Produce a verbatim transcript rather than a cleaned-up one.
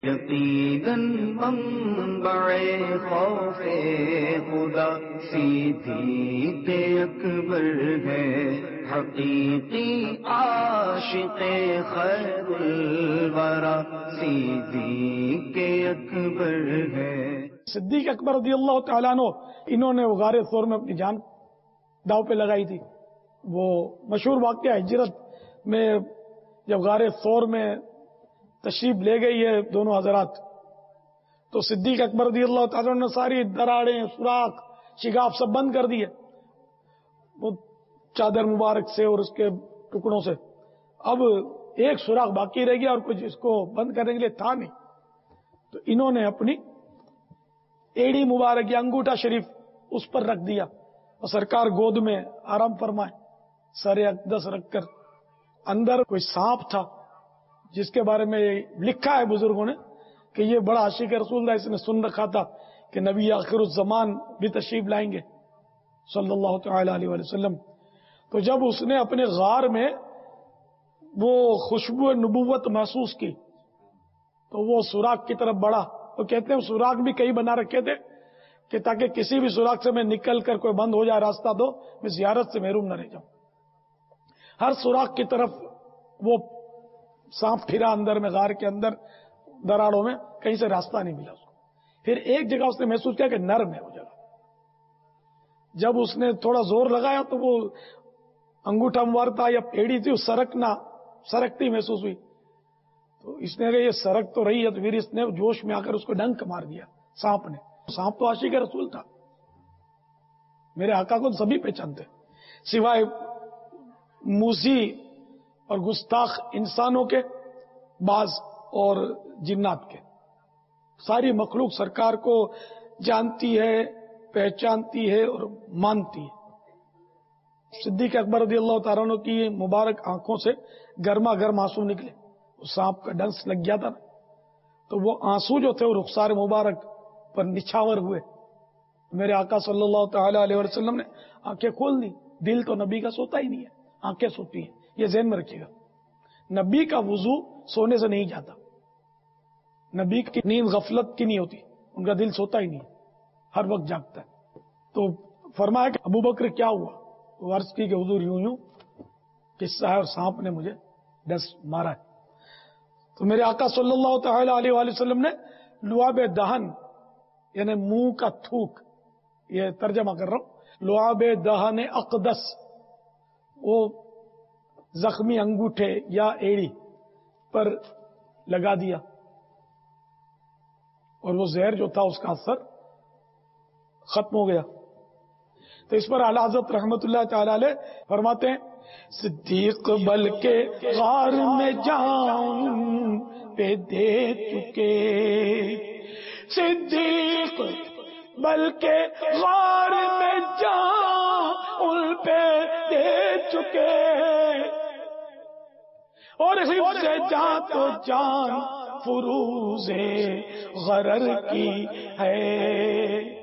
یقیناً منبع خوف خدا صدیق اکبر ہے، حقیقی عاشق خیر الورا صدیق اکبر ہے۔ صدیق اکبر رضی اللہ تعالیٰ عنہ، انہوں نے غار ثور میں اپنی جان داؤ پہ لگائی تھی۔ وہ مشہور واقعہ ہجرت میں جب غار ثور میں تشریف لے گئی ہے دونوں حضرات، تو صدیق اکبر رضی اللہ تعالیٰ نے ساری دراڑیں، سوراخ، شگاف سب بند کر دیے وہ چادر مبارک سے اور اس کے ٹکڑوں سے۔ اب ایک سوراخ باقی رہ گیا اور کچھ اس کو بند کرنے کے لیے تھا نہیں، تو انہوں نے اپنی ایڑی مبارک یا انگوٹھا شریف اس پر رکھ دیا اور سرکار گود میں آرام فرمائے، سر اقدس رکھ کر۔ اندر کوئی سانپ تھا جس کے بارے میں لکھا ہے بزرگوں نے کہ یہ بڑا عاشق رسول تھا، اس نے سن رکھا تھا کہ نبی آخر الزمان بھی تشریف لائیں گے صلی اللہ تعالی علیہ وسلم۔ تو جب اس نے اپنے غار میں وہ خوشبو نبوت محسوس کی تو وہ سوراخ کی طرف بڑھا۔ وہ کہتے ہیں سوراخ بھی کئی بنا رکھے تھے کہ تاکہ کسی بھی سوراخ سے میں نکل کر کوئی بند ہو جائے راستہ تو میں زیارت سے محروم نہ رہ جاؤں۔ ہر سوراخ کی طرف وہ سانپ پھرا اندر میں، غار کے اندر دراڑوں میں، کہیں سے راستہ نہیں ملا اس کو۔ پھر ایک جگہ اس نے محسوس کیا کہ نرم ہے وہ جگہ۔ جب اس نے تھوڑا زور لگایا تو وہ انگوٹھا مبارک تھا یا پیڑی تھی، وہ سرکنا سرکتی محسوس ہوئی۔ تو اس نے کہا یہ سرک تو رہی ہے، تو پھر اس نے جوش میں آ کر اس کو ڈنک مار دیا سانپ نے۔ سانپ تو عاشق رسول تھا، میرے آقا کو سبھی پہچانتے سوائے موسی اور گستاخ انسانوں کے، باز اور جنات کے۔ ساری مخلوق سرکار کو جانتی ہے، پہچانتی ہے اور مانتی ہے۔ صدیق اکبر رضی اللہ تعالیٰ عنہ کی مبارک آنکھوں سے گرما گرم آنسو نکلے، سانپ کا ڈنس لگ گیا تھا، تو وہ آنسو جو تھے وہ رخسار مبارک پر نچھاور ہوئے۔ میرے آقا صلی اللہ تعالی علیہ وسلم نے آنکھیں کھول دی۔ دل تو نبی کا سوتا ہی نہیں ہے، آنکھیں سوتی ہیں، یہ ذہن میں رکھیے گا۔ نبی کا وضو سونے سے نہیں جاتا، نبی کی نیند غفلت کی نہیں ہوتی، ان کا دل سوتا ہی نہیں، ہر وقت جاگتا ہے۔ تو فرمایا کہ ابو بکر کیا ہوا؟ وہ عرض کی کہ حضور یوں یوں قصہ ہے اور سانپ نے مجھے ڈس مارا ہے۔ تو میرے آقا صلی اللہ تعالی علیہ وآلہ وسلم نے لعاب دہن یعنی منہ کا تھوک، یہ ترجمہ کر رہا ہوں، لعاب دہن اقدس، وہ زخمی انگوٹھے یا ایڑی پر لگا دیا اور وہ زہر جو تھا اس کا اثر ختم ہو گیا۔ تو اس پر اعلیٰ حضرت رحمت اللہ تعالی علیہ فرماتے ہیں صدیق بلکہ غار میں جان پہ دے چکے، صدیق بلکہ غار میں جان ان پہ دے چکے، اور حفظ جان تو جان فروز غرر کی ہے۔